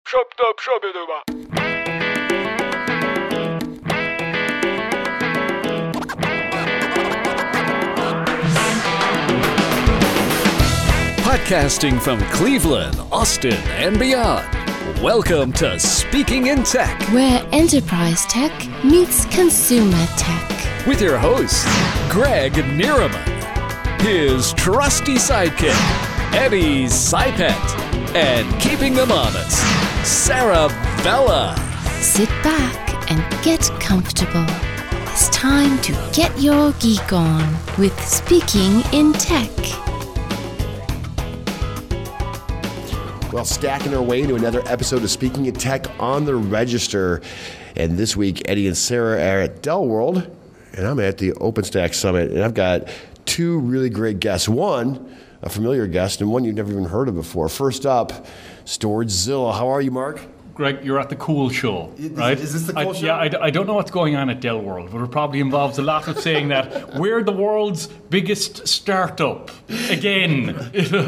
Podcasting from Cleveland, Austin, and beyond. Welcome to Speaking in Tech, where enterprise tech meets consumer tech. with your host, Greg Nierman, his trusty sidekick, Eddie Sipet, and keeping them honest, Sarah Bella. Sit back and get comfortable. It's time to get your geek on with Speaking in Tech. Well, stacking our way into another episode of Speaking in Tech on the Register. And this week, Eddie and Sarah are at Dell World, and I'm at the OpenStack Summit. And I've got two really great guests. One, a familiar guest, and one you've never even heard of before. First up, StorageZilla. How are you, Mark? Greg, you're at the Cool Show, right? Is this the Cool Show? Yeah, I don't know what's going on at Dell World, but it probably involves a lot of saying that we're the world's biggest startup again.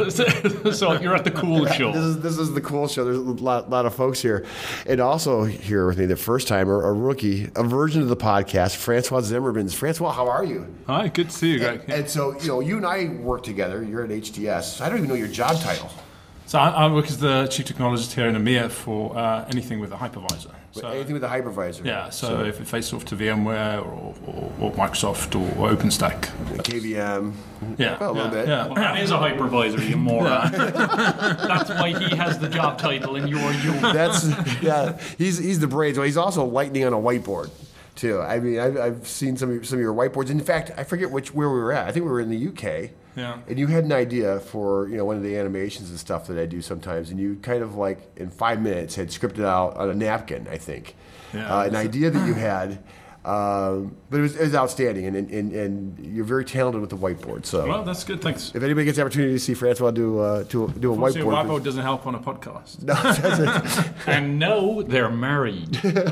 So you're at the Cool Show. This is the Cool Show. There's a lot of folks here. And also here with me, the first timer, a rookie, a version of the podcast, Francois Zimmermans. Francois, how are you? Hi, good to see you, Greg. And so, you and I work together. You're at HTS. I don't even know your job title. So I work as the chief technologist here in EMEA for anything with a hypervisor. So, Anything with a hypervisor. yeah, so if it faces off to VMware or Microsoft or OpenStack. KVM. Yeah, Well, a little bit. Yeah. Well, that is a hypervisor, you moron. That's why he has the job title and you're you. He's the brains. Well, he's also lightning on a whiteboard too. I mean, I've seen some of your whiteboards. In fact, I forget where we were at. I think we were in the UK. Yeah. And you had an idea for one of the animations and stuff that I do sometimes, and you kind of like in 5 minutes had scripted out on a napkin, I think, an idea that you had. But it was outstanding, and you're very talented with the whiteboard. So, Well, that's good, thanks. if anybody gets the opportunity to see Francois do a Obviously, a whiteboard, whiteboard doesn't help on a podcast. And now they're married.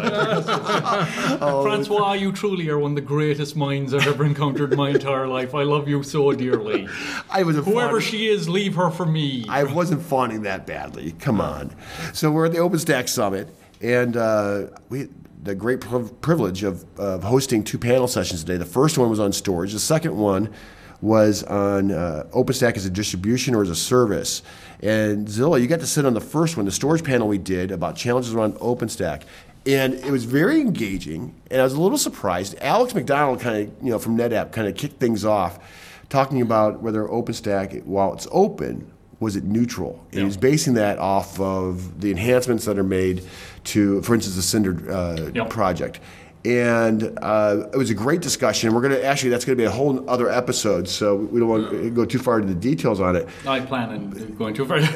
Francois, you truly are one of the greatest minds I've ever encountered in my entire life. I love you so dearly. I was Whoever she is, leave her for me. I wasn't fawning that badly. Come on. So we're at the OpenStack Summit, and we the great privilege of hosting two panel sessions today. The first one was on storage. The second one was on OpenStack as a distribution or as a service. And Zilla, you got to sit on the first one, the storage panel we did about challenges around OpenStack. And it was very engaging, and I was a little surprised. Alex McDonald kind of, from NetApp, kind of kicked things off, talking about whether OpenStack, while it's open, was it neutral? And he was basing that off of the enhancements that are made to, for instance, the Cinder project. And it was a great discussion. We're going to that's going to be a whole other episode, so we don't want to go too far into the details on it. I plan on going too far.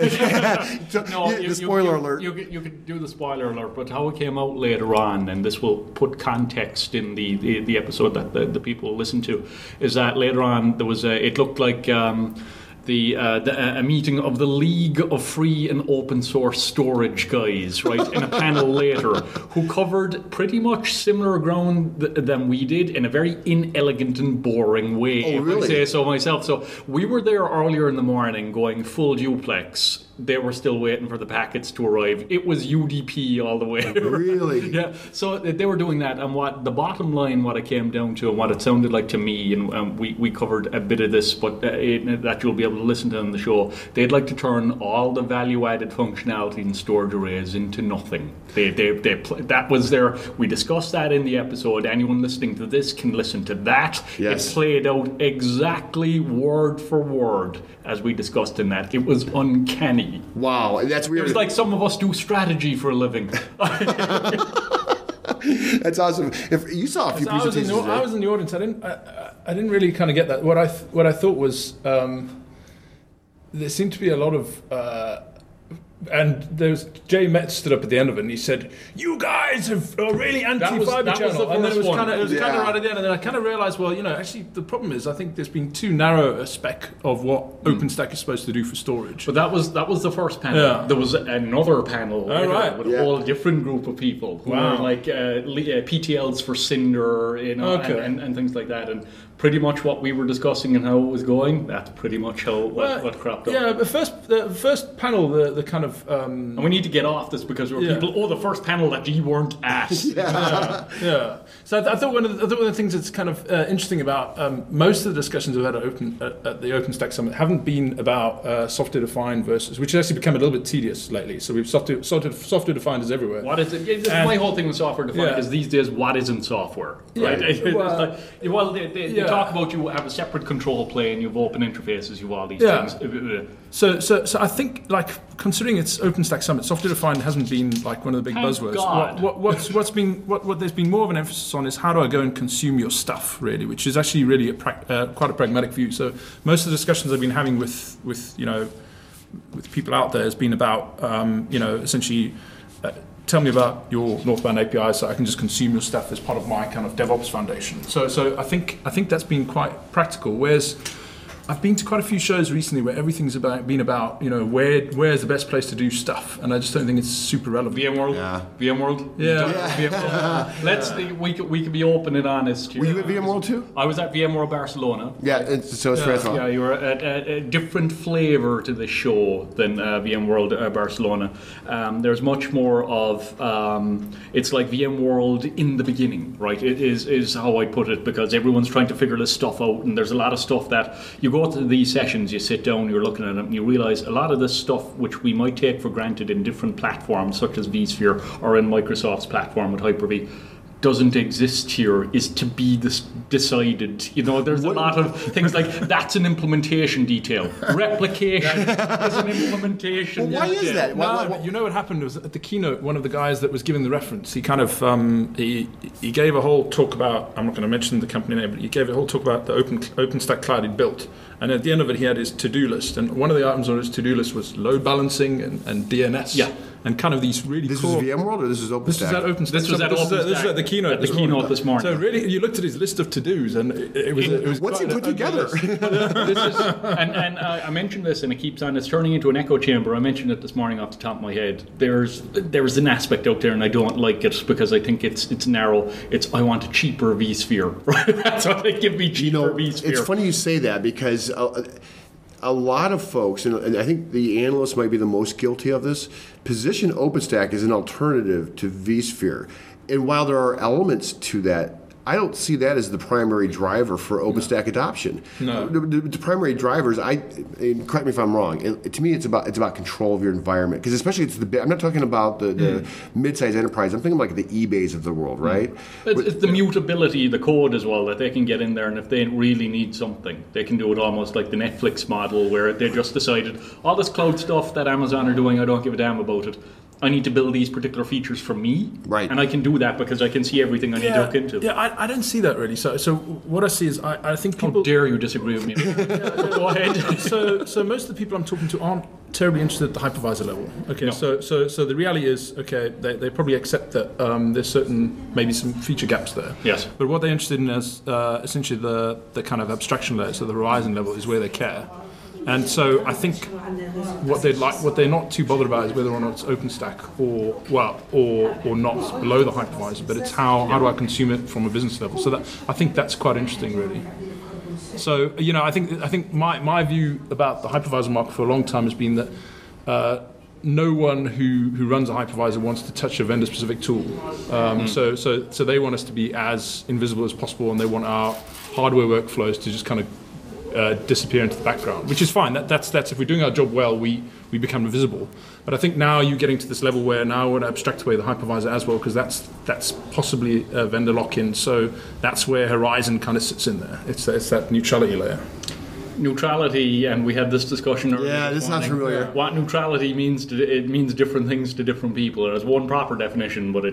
The spoiler alert. You could do the spoiler alert, but how it came out later on, and this will put context in the episode that the people listen to, is that later on there was it looked like a meeting of the League of Free and Open Source Storage guys, right, in a panel later, who covered pretty much similar ground than we did in a very inelegant and boring way, Oh, really? if I say so myself. So we were there earlier in the morning going full duplex. They were still waiting for the packets to arrive. It was UDP all the way. Really? Yeah. So they were doing that, and what the bottom line, what it came down to, and what it sounded like to me, and we covered a bit of this, but that you'll be able to listen to on the show. They'd like to turn all the value-added functionality in storage arrays into nothing. That was their. We discussed that in the episode. Anyone listening to this can listen to that. Yes. It played out exactly word for word as we discussed in that. It was uncanny. Wow, and that's weird. It was like some of us do strategy for a living. That's awesome. If you saw a few I was presentations, I was in the audience. I didn't really kind of get that. What I thought was there seemed to be a lot of. And Jay Metz stood up at the end of it and he said, "You guys are really anti-fiber channel." And then it was kind of right at the end. And then I kind of realized, well, actually the problem is I think there's been too narrow a spec of what OpenStack is supposed to do for storage. But that was the first panel. Yeah. There was another panel with a whole different group of people who were like PTLs for Cinder, and things like that. And pretty much what we were discussing and how it was going, that's pretty much how what cropped up. Yeah, the first panel, the kind of of. And we need to get off this because there were people. The first panel that you weren't at. Yeah. So I thought one of the things that's kind of interesting about most of the discussions we've had at the OpenStack Summit haven't been about software defined versus, which has actually become a little bit tedious lately. So we've software defined is everywhere. What is it? My whole thing with software defined is these days, what isn't software? Right? They talk about you have a separate control plane, you have open interfaces, you have all these things. So I think, like, considering it's OpenStack Summit, software defined hasn't been like one of the big buzzwords. What there's been more of an emphasis on is how do I go and consume your stuff, really, which is actually really quite a pragmatic view. So most of the discussions I've been having with people out there has been about essentially. Tell me about your Northbound API so I can just consume your stuff as part of my kind of DevOps foundation. So I think that's been quite practical. Whereas I've been to quite a few shows recently where everything's been about where's the best place to do stuff, and I just don't think it's super relevant. VMworld. We can be open and honest. Were you at VMworld too? I was at VMworld Barcelona. Yeah, so it's Francois. Yeah, you were a different flavour to the show than VMworld Barcelona. There's much more of it's like VMworld in the beginning, right? It is how I put it, because everyone's trying to figure this stuff out, and there's a lot of stuff that you go to these sessions, you sit down, you're looking at them, and you realise a lot of this stuff which we might take for granted in different platforms such as vSphere or in Microsoft's platform with Hyper-V doesn't exist here, is to be decided. There's a lot of things like that's an implementation detail. Replication is an implementation why detail. is that? What happened was at the keynote, one of the guys that was giving the reference, he kind of he gave a whole talk about, I'm not going to mention the company name, but he gave a whole talk about the OpenStack cloud he'd built. And at the end of it, he had his to-do list. And one of the items on his to-do list was load balancing and DNS. Yeah. And kind of these really This cool... is VMworld or this is OpenStack? This is at OpenStack. This was at the keynote. At the keynote this morning. So really, you looked at his list of to-dos, and it was what's he put together? And I mentioned this, and it keeps on. It's turning into an echo chamber. I mentioned it this morning off the top of my head. There's an aspect out there, and I don't like it because I think it's narrow. I want a cheaper vSphere. Right? That's what they give me, cheaper vSphere. It's funny you say that because a lot of folks, and I think the analysts might be the most guilty of this, position OpenStack as an alternative to vSphere. And while there are elements to that, I don't see that as the primary driver for OpenStack adoption. No. The primary drivers, and correct me if I'm wrong, to me it's about control of your environment. Because especially I'm not talking about the mid-sized enterprise, I'm thinking like the eBays of the world, right? It's the mutability, the code as well, that they can get in there, and if they really need something, they can do it almost like the Netflix model where they just decided, all this cloud stuff that Amazon are doing, I don't give a damn about it. I need to build these particular features for me, right? And I can do that because I can see everything I need to look into. Yeah, I don't see that really. So what I see is I think people... How dare you disagree with me? Go ahead. So most of the people I'm talking to aren't terribly interested at the hypervisor level. Okay, no. So the reality is, okay, they probably accept that there's maybe some feature gaps there. Yes. But what they're interested in is essentially the kind of abstraction layer, so the horizon level is where they care. And so I think what they're not too bothered about is whether or not it's OpenStack or not below the hypervisor, but it's how do I consume it from a business level. So I think that's quite interesting, really. So I think my view about the hypervisor market for a long time has been that no one who runs a hypervisor wants to touch a vendor-specific tool. So they want us to be as invisible as possible, and they want our hardware workflows to just kind of disappear into the background, which is fine. That's if we're doing our job well, we become invisible. But I think now you're getting to this level where now I want to abstract away the hypervisor as well, because that's possibly a vendor lock-in. So that's where Horizon kind of sits in there. It's that neutrality layer. Neutrality, and we had this discussion earlier. Yeah, this sounds familiar. What neutrality means, it means different things to different people. There's one proper definition, but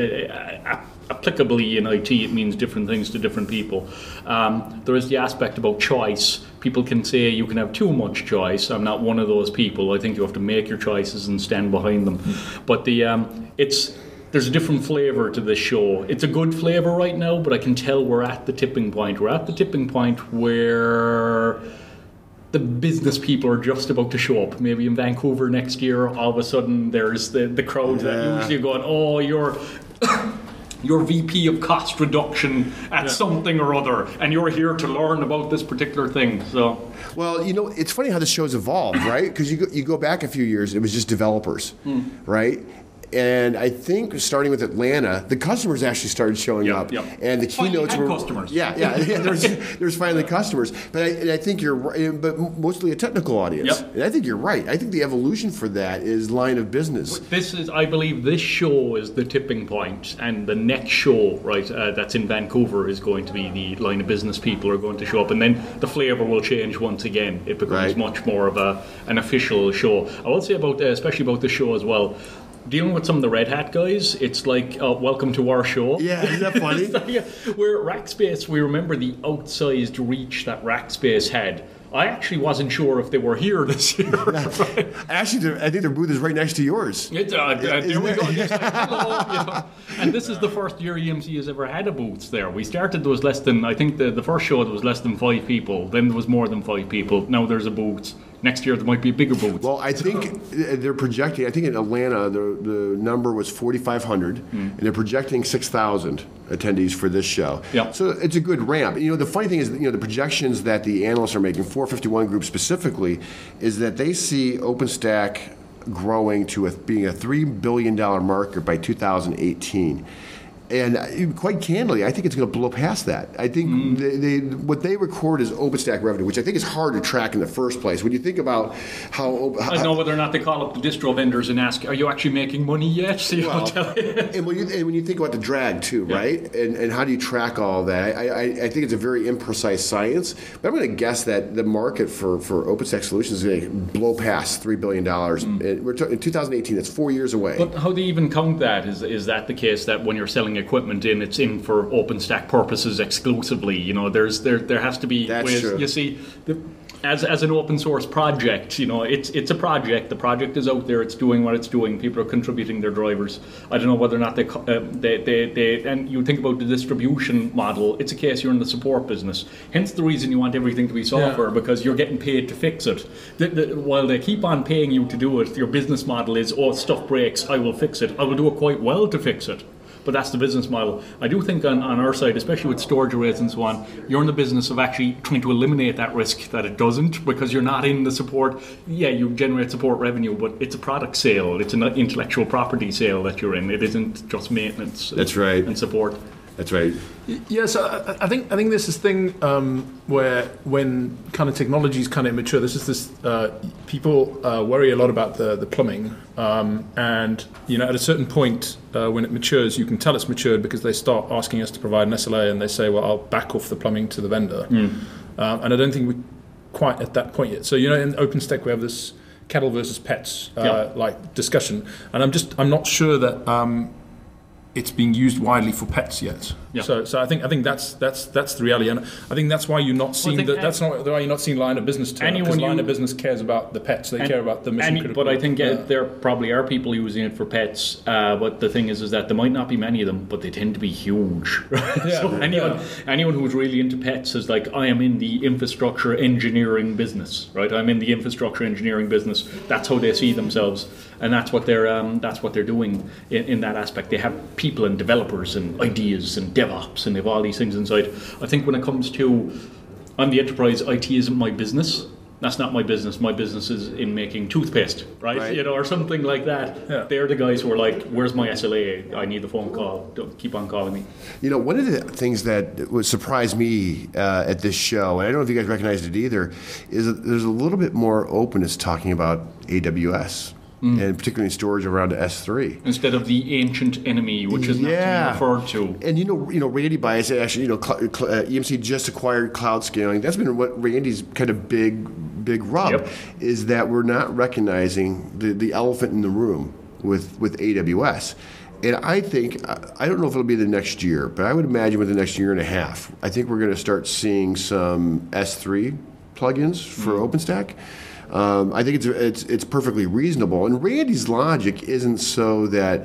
applicably in IT, it means different things to different people. There is the aspect about choice. People can say you can have too much choice. I'm not one of those people. I think you have to make your choices and stand behind them. But there's a different flavour to this show. It's a good flavour right now, but I can tell we're at the tipping point. We're at the tipping point where the business people are just about to show up. Maybe in Vancouver next year, all of a sudden there's the crowd that usually are going, oh, you're You're VP of cost reduction at something or other, and you're here to learn about this particular thing. So, well, it's funny how the show's evolved, right? Because you go back a few years, it was just developers, right? And I think starting with Atlanta, the customers actually started showing up, and the keynotes were customers. Yeah. There's finally customers, but I think you're right, but mostly a technical audience. Yep. And I think you're right. I think the evolution for that is line of business. I believe this show is the tipping point, and the next show, right, that's in Vancouver is going to be the line of business people are going to show up, and then the flavor will change once again. It becomes much more of an official show. I will say especially about the show as well. Dealing with some of the Red Hat guys, it's like, welcome to our show. Yeah, isn't that funny? We're at Rackspace. We remember the outsized reach that Rackspace had. I actually wasn't sure if they were here this year. Right? Actually, I think their booth is right next to yours. There we go. Just like, hello, And this is the first year EMC has ever had a booth there. We started, there was less than, I think the first show there was less than 5 people. Then there was more than 5 people. Now there's a booth. Next year there might be a bigger booth. Well, I think they're projecting, I think in Atlanta the number was 4,500, and they're projecting 6,000 attendees for this show. Yeah. So it's a good ramp. The funny thing is, the projections that the analysts are making, 451 Group specifically, is that they see OpenStack growing to being a $3 billion market by 2018. And quite candidly, I think it's going to blow past that. I think what they record is OpenStack revenue, which I think is hard to track in the first place. When you think about how I don't know whether or not they call up the distro vendors and ask, "Are you actually making money yet?" And when you think about the drag too, right? And how do you track all that? I think it's a very imprecise science. But I'm going to guess that the market for OpenStack solutions is going to blow past $3 billion. In 2018. That's 4 years away. But how do you even count that? Is that the case that when you're selling equipment it's in for OpenStack purposes exclusively? There has to be That's ways. True. You see, as an open source project, it's a project. The project is out there. It's doing what it's doing. People are contributing their drivers. I don't know whether or not they and you think about the distribution model. It's a case you're in the support business. Hence the reason you want everything to be software, because you're getting paid to fix it. While they keep on paying you to do it, your business model is, stuff breaks, I will fix it. I will do it quite well to fix it. But that's the business model. I do think on our side, especially with storage arrays and so on, you're in the business of actually trying to eliminate that risk that it doesn't, because you're not in the support. Yeah, you generate support revenue, but it's a product sale. It's an intellectual property sale that you're in. It isn't just maintenance. That's right. And support. That's right. Yeah, so I think there's this thing where when kind of technology is kind of immature, this people worry a lot about the plumbing, and at a certain point when it matures, you can tell it's matured because they start asking us to provide an SLA, and they say, well, I'll back off the plumbing to the vendor, and I don't think we're quite at that point yet. So in OpenStack we have this cattle versus pets like discussion, and I'm not sure that it's being used widely for pets yet. Yeah. So I think that's the reality, and I think that's why you're not seeing that's not why you're not seeing line of business turn, because line of business cares about the pets. They care about the mission critical. But I think there probably are people using it for pets. But the thing is that there might not be many of them, but they tend to be huge. So anyone who's really into pets is like, I am in the infrastructure engineering business, right? I'm in the infrastructure engineering business. That's how they see themselves, and that's what they're doing in that aspect. They have people and developers and ideas and DevOps, and they have all these things inside. I think when it comes to, I'm the enterprise, IT isn't my business. That's not my business. My business is in making toothpaste, right? Or something like that. Yeah. They're the guys who are like, where's my SLA? I need the phone call. Don't keep on calling me. One of the things that would surprise me at this show, and I don't know if you guys recognized it either, is that there's a little bit more openness talking about AWS. And particularly in storage around S3, instead of the ancient enemy, which is not referred to. And Randy Bias actually, EMC just acquired cloud scaling. That's been what Randy's kind of big rub is that we're not recognizing the elephant in the room with AWS. And I think, I don't know if it'll be the next year, but I would imagine within the next year and a half, I think we're going to start seeing some S3 plugins for OpenStack. I think it's perfectly reasonable, and Randy's logic isn't so that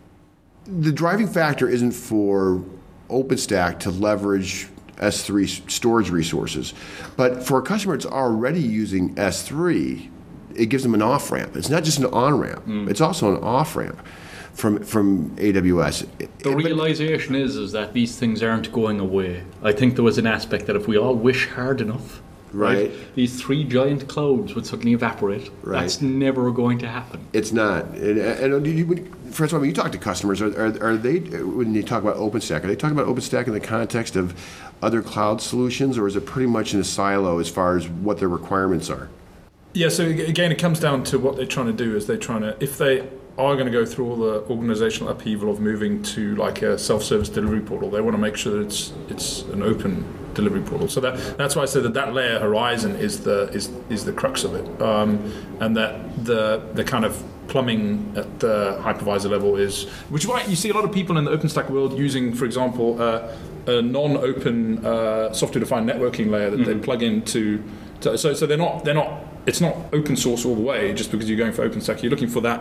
the driving factor isn't for OpenStack to leverage S3 storage resources, but for a customer that's already using S3, it gives them an off-ramp. It's not just an on-ramp; it's also an off-ramp. from AWS. The realization is that these things aren't going away. I think there was an aspect that if we all wish hard enough, Right. these three giant clouds would suddenly evaporate. Right. That's never going to happen. It's not. Francois, when you talk to customers, are they, when you talk about OpenStack, are they talking about OpenStack in the context of other cloud solutions, or is it pretty much in a silo as far as what their requirements are? Yeah, so again, it comes down to what they're trying to do. If they are going to go through all the organizational upheaval of moving to like a self-service delivery portal, they want to make sure that it's an open delivery portal. So that's why I said that layer horizon is the crux of it, and that the kind of plumbing at the hypervisor level is, which is why you see a lot of people in the OpenStack world using, for example, a non-open software-defined networking layer that they plug into. So they're not. It's not open source all the way. Just because you're going for OpenStack, you're looking for that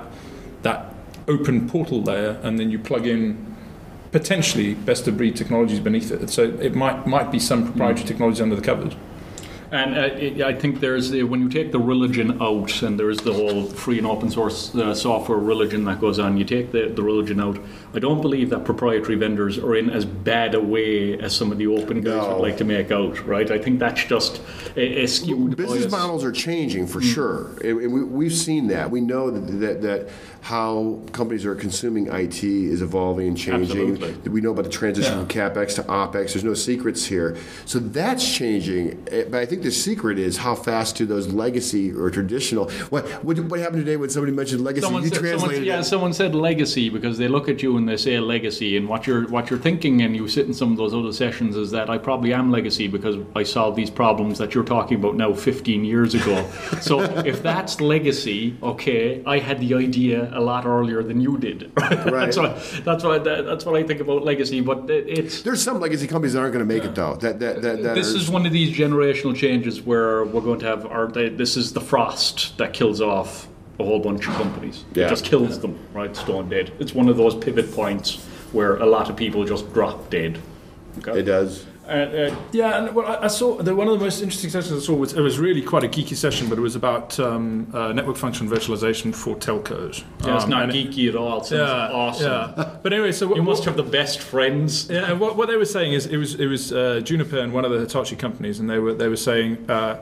open portal layer, and then you plug in potentially best of breed technologies beneath it. So it might be some proprietary technology under the covers. And I think there's when you take the religion out, and there's the whole free and open source software religion that goes on, you take the religion out, I don't believe that proprietary vendors are in as bad a way as some of the open guys would like to make out, right? I think that's just a skewed Business bias. models are changing for sure. And we've seen that. We know that how companies are consuming IT is evolving and changing. Absolutely. We know about the transition from CapEx to OpEx. There's no secrets here. So that's changing. But I think the secret is how fast do those legacy or traditional. What happened today when somebody mentioned legacy? Someone said legacy because they look at you and they say legacy, and what you're thinking, and you sit in some of those other sessions, is that I probably am legacy because I solved these problems that you're talking about now 15 years ago. So if that's legacy, okay, I had the idea a lot earlier than you did. Right. That's what I think about legacy. But there's some legacy companies that aren't going to make it though. This is one of these generational changes where we're going to have this is the frost that kills off a whole bunch of companies. Yeah. It just kills them, right? Stone dead. It's one of those pivot points where a lot of people just drop dead. Okay? It does. Yeah, and what I saw, one of the most interesting sessions I saw was really quite a geeky session, but it was about network function virtualization for telcos. Yeah, it's not geeky at all. It sounds awesome. Yeah. But anyway, so you must have the best friends. Yeah, and what they were saying is it was Juniper and one of the Hitachi companies, and they were saying,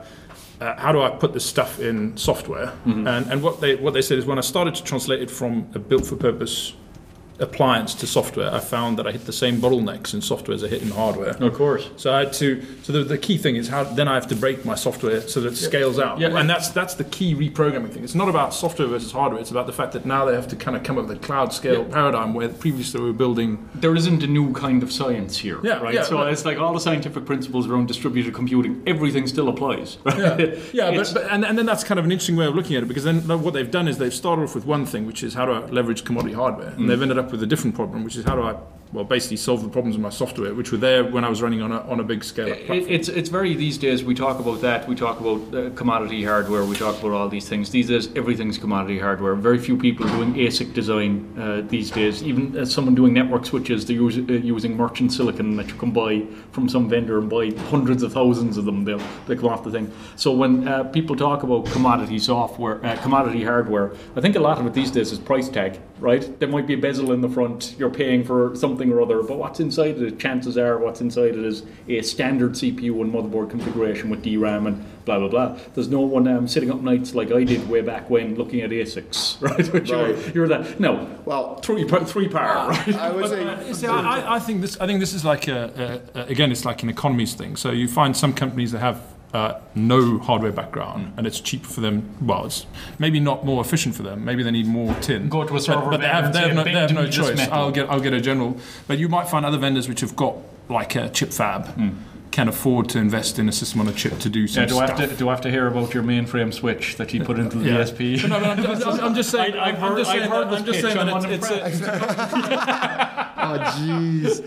how do I put this stuff in software? Mm-hmm. And what they said is, when I started to translate it from a built for purpose appliance to software, I found that I hit the same bottlenecks in software as I hit in hardware. Of course. So I had to. So the key thing is how then I have to break my software so that it scales out. Yeah. And that's the key reprogramming thing. It's not about software versus hardware. It's about the fact that now they have to kind of come up with a cloud scale paradigm where previously we were building. There isn't a new kind of science here, right? Yeah, so it's like all the scientific principles around distributed computing. Everything still applies. Right? And then that's kind of an interesting way of looking at it, because then what they've done is they've started off with one thing, which is how do I leverage commodity hardware, and they've ended up with a different problem, which is how do I basically solve the problems in my software, which were there when I was running on a big scale up platform. It's very, these days we talk about that, we talk about commodity hardware, we talk about all these things. These days everything's commodity hardware. Very few people are doing ASIC design these days. Even as someone doing network switches, they're using merchant silicon that you can buy from some vendor and buy hundreds of thousands of them. They come off the thing. So when people talk about commodity software, commodity hardware, I think a lot of it these days is price tag, right? There might be a bezel in the front, you're paying for something or other, but what's inside it, chances are what's inside it is a standard CPU and motherboard configuration with DRAM and blah blah blah. There's no one sitting up nights like I did way back when looking at ASICs, right? Which you're that. No, well, three power, right? I would say. I think this is like again, it's like an economies thing. So you find some companies that have no hardware background, and it's cheaper for them. Well, it's maybe not more efficient for them. Maybe they need more tin. Go to a server, but they have no choice. I'll get a general. But you might find other vendors which have got like a chip fab. Can afford to invest in a system on a chip to do some stuff. Do I have to hear about your mainframe switch that you put into the DSP? No, I'm just saying. I've heard this pitch. I'm unimpressed. jeez.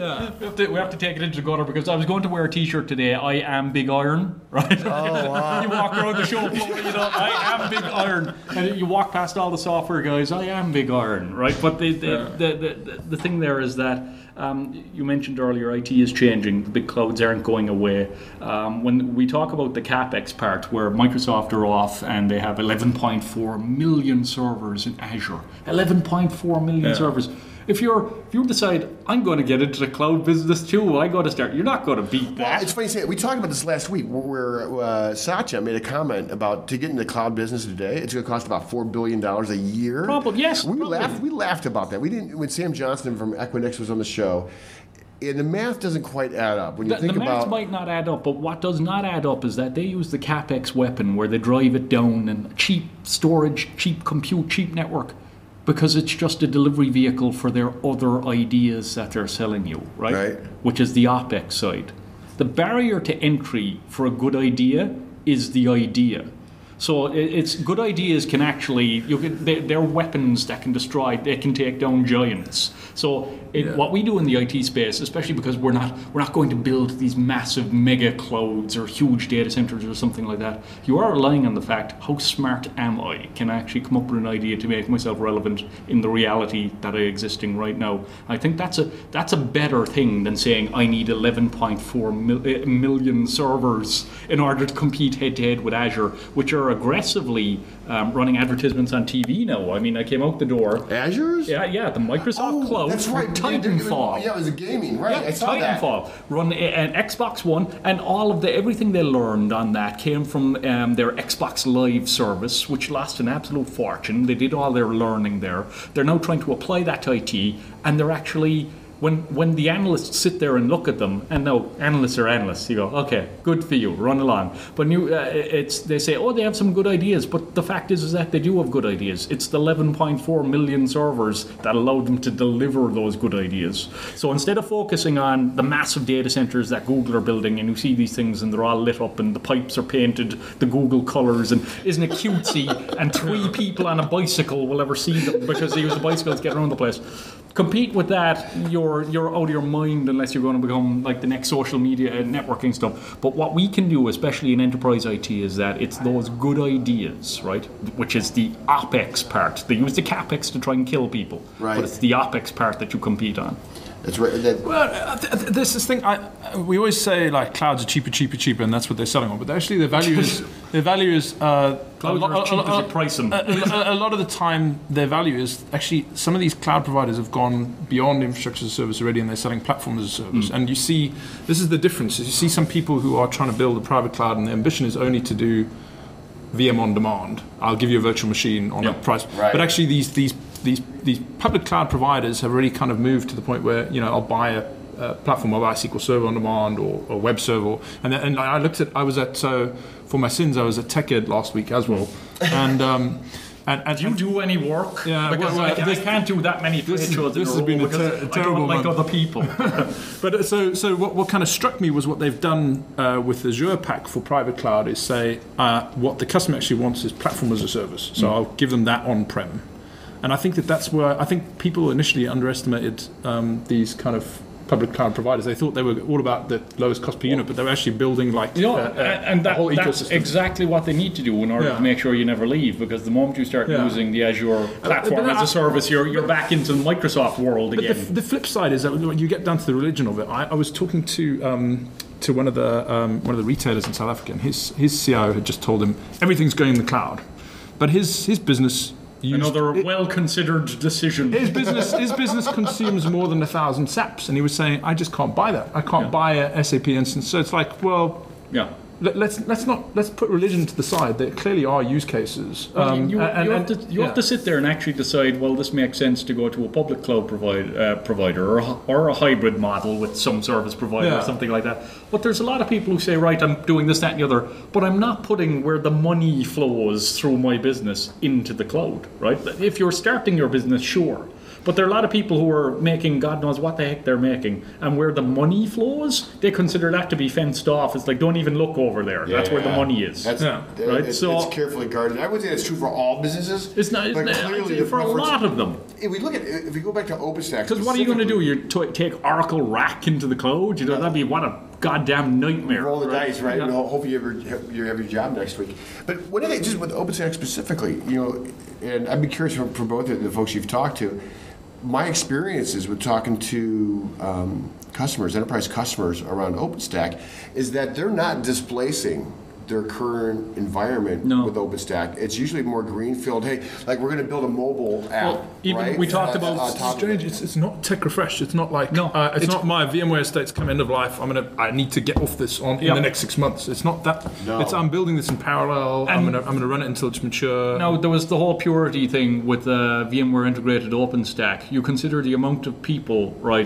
We have to take it into the gutter because I was going to wear a T-shirt today. I am Big Iron, right? Oh, wow. You walk around the show floor, I am Big Iron, and you walk past all the software guys. I am Big Iron, right? But the thing there is that you mentioned earlier, IT is changing. The big clouds aren't going away. When we talk about the CapEx part, where Microsoft are off and they have 11.4 million servers in Azure, 11.4 million servers. If you decide I'm going to get into the cloud business too, I got to start. You're not going to beat that. Well, it's funny you say it. We talked about this last week, where Satya made a comment about to get into the cloud business today, it's going to cost about $4 billion a year. Probably, yes. We laughed about that. We didn't when Sam Johnston from Equinix was on the show. And the math doesn't quite add up. When you think the about math might not add up, but what does not add up is that they use the CapEx weapon where they drive it down and cheap storage, cheap compute, cheap network. Because it's just a delivery vehicle for their other ideas that they're selling you, right? Which is the OpEx side. The barrier to entry for a good idea is the idea. So it's good ideas can actually, they're weapons that can destroy, they can take down giants. So what we do in the IT space, especially because we're not going to build these massive mega clouds or huge data centers or something like that, you are relying on the fact, how smart am I? Can I actually come up with an idea to make myself relevant in the reality that I existing right now? I think that's a better thing than saying I need 11.4 million servers in order to compete head to head with Azure, which are aggressively running advertisements on TV now. I mean, I came out the door. Azure's? Yeah, the Microsoft Cloud. That's right. Titanfall. Yeah, it was a gaming, right? Yeah, I saw Titanfall. that. Run an Xbox One, and all of everything they learned on that came from their Xbox Live service, which lost an absolute fortune. They did all their learning there. They're now trying to apply that to IT, and they're actually... When the analysts sit there and look at them, and no, analysts are analysts, you go, okay, good for you, run along. But they say, oh, they have some good ideas, but the fact is that they do have good ideas. It's the 11.4 million servers that allowed them to deliver those good ideas. So instead of focusing on the massive data centers that Google are building, and you see these things and they're all lit up and the pipes are painted the Google colors, and isn't it cutesy, and 3 people on a bicycle will ever see them because they use the bicycles to get around the place. Compete with that, you're out of your mind unless you're going to become like the next social media networking stuff. But what we can do, especially in enterprise IT, is that it's those good ideas, right? Which is the OpEx part. They use the CapEx to try and kill people, right? But it's the OpEx part that you compete on. That's right. This is thing. We always say like clouds are cheaper, and that's what they're selling on. But actually, their value is clouds are cheap as you price them. A lot of the time, their value is actually some of these cloud providers have gone beyond infrastructure as a service already, and they're selling platforms as a service. And you see, this is the difference. Is you see some people who are trying to build a private cloud, and their ambition is only to do VM on demand. I'll give you a virtual machine on a price. Right. But actually, these public cloud providers have already kind of moved to the point where I'll buy a platform, I'll buy a SQL Server on demand or a web server, and I was at for my sins I was at TechEd last week as well, and do you do any work? Yeah, because I can't do that many shows. This has been a terrible like other people. But so what kind of struck me was what they've done with Azure Pack for private cloud is say what the customer actually wants is platform as a service. So I'll give them that on-prem. And I think that's where I think people initially underestimated these kind of public cloud providers. They thought they were all about the lowest cost per unit, but they're actually building like a whole ecosystem. That's exactly what they need to do in order to make sure you never leave. Because the moment you start using the Azure platform as a service, you're back into the Microsoft world again. But the flip side is that when you get down to the religion of it, I was talking to one of the retailers in South Africa, and his CIO had just told him everything's going in the cloud, but his business. Another well-considered decision. His business consumes more than 1,000 SAPs, and he was saying, "I just can't buy that. I can't buy a SAP instance." So it's like, well, let's put religion to the side. There clearly are use cases. You have to sit there and actually decide. Well, this makes sense to go to a public cloud provider or a hybrid model with some service provider or something like that. But there's a lot of people who say, right, I'm doing this, that, and the other, but I'm not putting where the money flows through my business into the cloud. Right? If you're starting your business, sure. But there are a lot of people who are making God knows what the heck they're making, and where the money flows, they consider that to be fenced off. It's like, don't even look over there. That's where the money is. Right? It's carefully guarded. I would say it's true for all businesses. It's not. But clearly for a lot of them. If we go back to OpenStack, because what are you going to do? You take Oracle RAC into the cloud? That'd be what a goddamn nightmare. Roll the dice, right? Yeah. Hopefully you have your job next week. But what do they just with OpenStack specifically? And I'd be curious from both of the folks you've talked to. My experiences with talking to customers, enterprise customers around OpenStack, is that they're not displacing their current environment with OpenStack. It's usually more greenfield. Hey, like we're going to build a mobile app. Well, even right? we talked about strange. It's not tech refresh. It's not like it's not my VMware estate's come end of life. I need to get off this in the next 6 months. It's not that. No. It's I'm building this in parallel. And I'm gonna run it until it's mature. Now there was the whole purity thing with VMware integrated OpenStack. You consider the amount of people, right,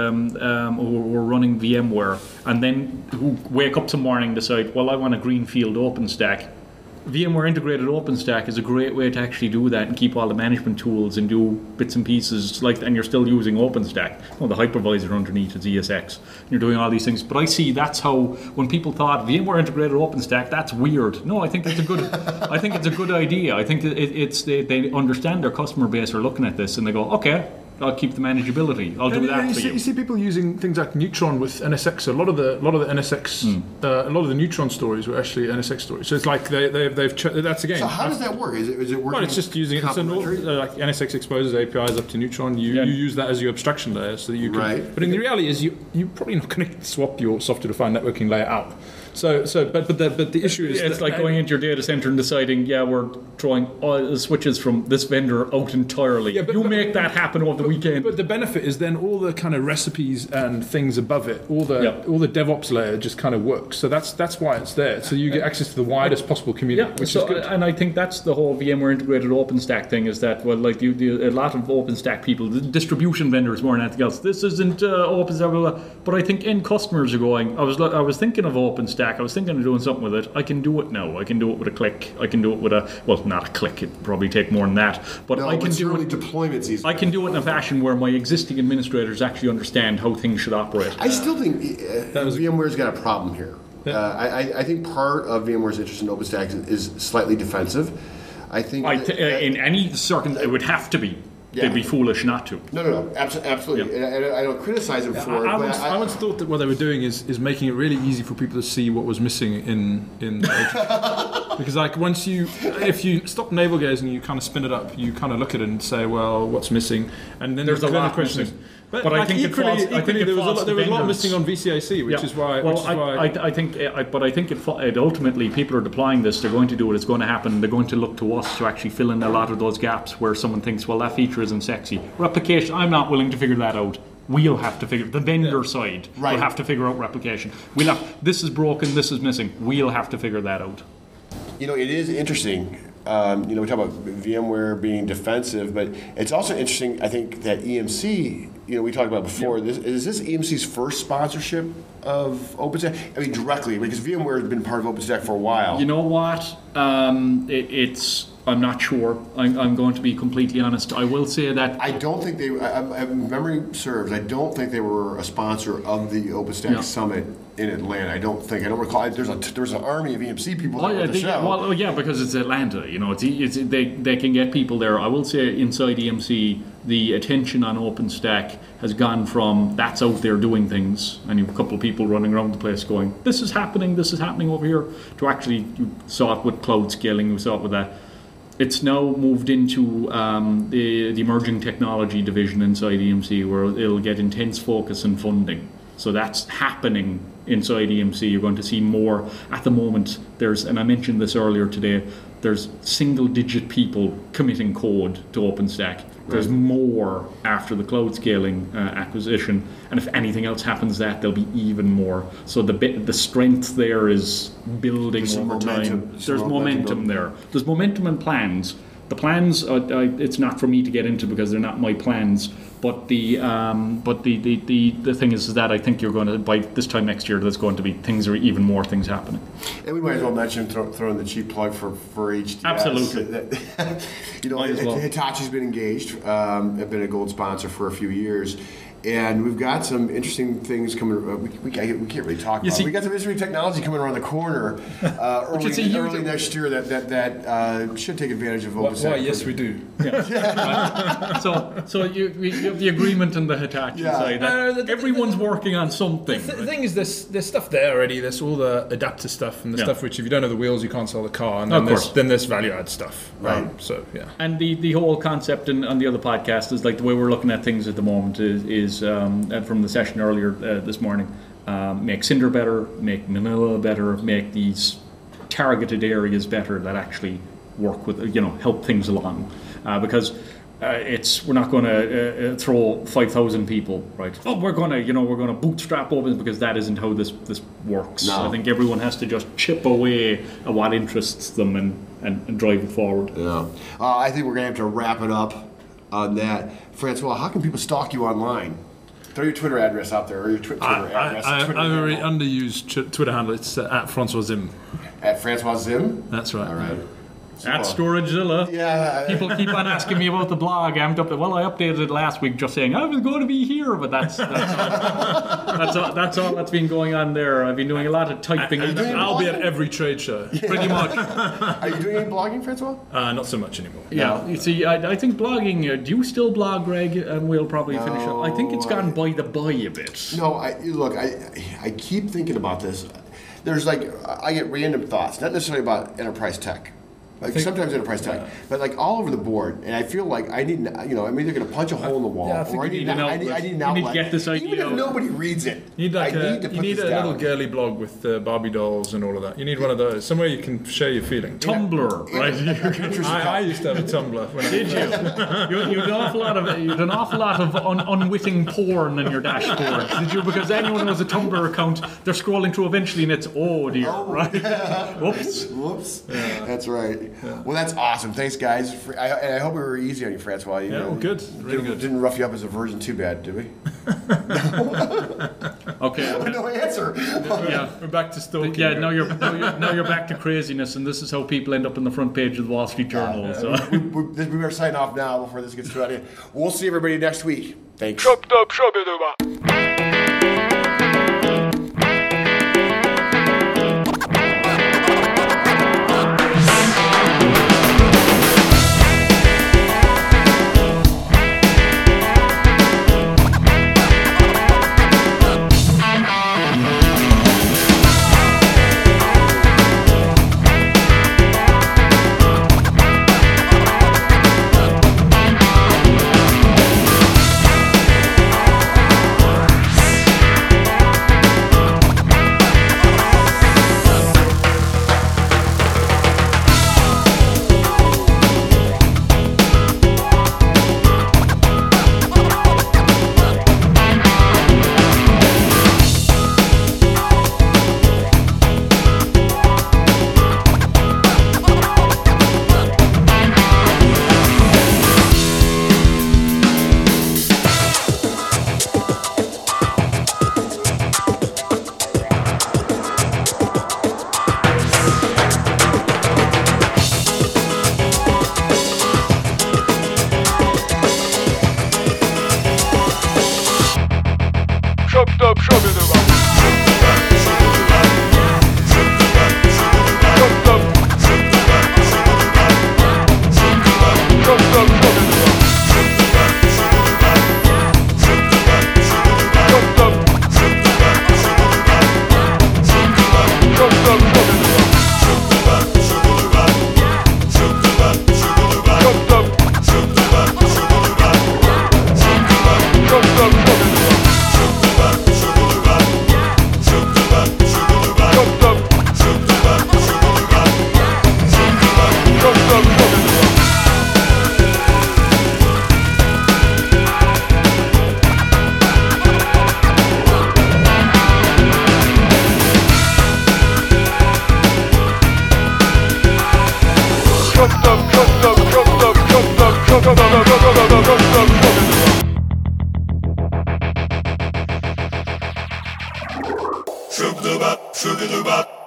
who were running VMware, and then who wake up some morning and decide, well, I want a greenfield OpenStack. VMware integrated OpenStack is a great way to actually do that and keep all the management tools and do bits and pieces and you're still using OpenStack. The hypervisor underneath is ESX. You're doing all these things. But I see that's how when people thought VMware integrated OpenStack, that's weird. No, I think it's a good. I think it's a good idea. I think they understand their customer base are looking at this and they go, okay, I'll keep the manageability. I'll do that for you. You see people using things like Neutron with NSX. A lot of the NSX, a lot of the Neutron stories were actually NSX stories. So it's like they've that's again. So how does that work? Is it working? Well, it's just using like NSX exposes APIs up to Neutron. You use that as your abstraction layer, so that you can. Right. But in the reality is you're probably not going to swap your software-defined networking layer out. But the issue is it's like going into your data center and deciding, we're throwing all the switches from this vendor out entirely. Yeah, but make that happen over the weekend. But the benefit is then all the kind of recipes and things above it, all the DevOps layer just kind of works. So that's why it's there. So you get access to the widest possible community, which is good. And I think that's the whole VMware integrated OpenStack thing. Is that a lot of OpenStack people, the distribution vendors more than anything else. This isn't OpenStack, blah, blah. But I think end customers are going. I was thinking of OpenStack. I was thinking of doing something with it. I can do it now. I can do it with a click. I can do it with not a click. It'd probably take more than that. But I can do it. Deployments easy. I can do it in a fashion where my existing administrators actually understand how things should operate. I still think VMware's got a problem here. I think part of VMware's interest in OpenStack is slightly defensive. I think in any circumstance it would have to be. They'd be foolish not to. No, absolutely. Yeah. And I don't criticize them for it. I once thought that what they were doing is making it really easy for people to see what was missing in the because like if you stop navel gazing, you kind of spin it up, you kind of look at it and say, well, what's missing? And then there's a lot missing. But I think equally there was a lot missing on VCIC, which is why. I think it ultimately people are deploying this. They're going to do it. It's going to happen. They're going to look to us to actually fill in a lot of those gaps where someone thinks, well, that feature isn't sexy. Replication. I'm not willing to figure that out. We'll have to figure the vendor side. Right. We'll have to figure out replication. This is broken. This is missing. We'll have to figure that out. It is interesting. We talk about VMware being defensive, but it's also interesting, I think, that EMC, we talked about before, is this EMC's first sponsorship of OpenStack? I mean, directly, because VMware has been part of OpenStack for a while. You know what? I'm not sure. I'm going to be completely honest. I will say that I don't think they. Memory serves. I don't think they were a sponsor of the OpenStack Summit in Atlanta. I don't recall. There's an army of EMC people there at the show. Because it's Atlanta. They can get people there. I will say inside EMC, the attention on OpenStack has gone from that's out there doing things, and you have a couple of people running around the place going, this is happening over here, to actually you saw it with cloud scaling. You saw it with that. It's now moved into the emerging technology division inside EMC, where it'll get intense focus and funding. So that's happening inside EMC. You're going to see more. At the moment, and I mentioned this earlier today, there's single-digit people committing code to OpenStack. There's more after the cloud scaling acquisition, and if anything else happens, there'll be even more. So the strength there is building over time. There's momentum there. There's momentum and plans, the plans, it's not for me to get into because they're not my plans. But the thing is that I think you're going to, by this time next year, there's going to be even more things happening. And we might as well mention, throw in the cheap plug for HDS. Absolutely. Hitachi's been engaged, have been a gold sponsor for a few years. And we've got some interesting things coming. We can't really talk about it. We got some interesting technology coming around the corner early next year that should take advantage of OpenStack. Why, yes, we do. Yeah. So you have the agreement on the Hitachi side. Everyone's working on something. The thing is, there's stuff there already. There's all the adapter stuff and the stuff which, if you don't have the wheels, you can't sell the car. And then there's value add stuff. Right. So, yeah. And the whole concept on the other podcast is like the way we're looking at things at the moment is from the session earlier this morning, make Cinder better, make Manila better, make these targeted areas better that actually work with, help things along. Because we're not going to throw 5,000 people, right? Oh, we're going to bootstrap open, because that isn't how this works. No. I think everyone has to just chip away at what interests them and drive it forward. Yeah. I think we're going to have to wrap it up on that. Francois, how can people stalk you online? Throw your Twitter address out there, or your Twitter address. I have a very underused Twitter handle. It's at Francois Zim. At Francois Zim? That's right. All right. At Storagezilla. Yeah. People keep on asking me about the blog. I updated it last week just saying I was going to be here, but that's all that's been going on there. I've been doing a lot of typing. I'll be at every trade show, pretty much. Are you doing any blogging, Francois? Not so much anymore. Yeah. You see, I think blogging. Do you still blog, Greg? And we'll probably finish up. I think it's gone by the by a bit. No, I keep thinking about this. There's I get random thoughts, not necessarily about enterprise tech. Sometimes enterprise tech, but all over the board, and I feel like I need, I'm either going to punch a hole in the wall, or I need an outlet. You need to get this idea. Even if nobody reads it, you need a little girly blog with Barbie dolls and all of that. You need one of those, somewhere you can share your feeling. Tumblr, right? I used to have a Tumblr. Did you? You had an awful lot of unwitting porn in your dashboard. Did you? Because anyone who has a Tumblr account, they're scrolling through eventually, and it's right? Yeah. Whoops. Yeah. That's right. Yeah. Well, that's awesome. Thanks, guys. I hope we were easy on you, Francois. Good. Really good. Didn't rough you up as a virgin too bad, did we? Okay. No answer. Yeah, we're back to stalking. Yeah, now you're back to craziness, and this is how people end up on the front page of the Wall Street Journal. We better sign off now before this gets too out of hand. We'll see everybody next week. Thanks. Sugar-doo-bop.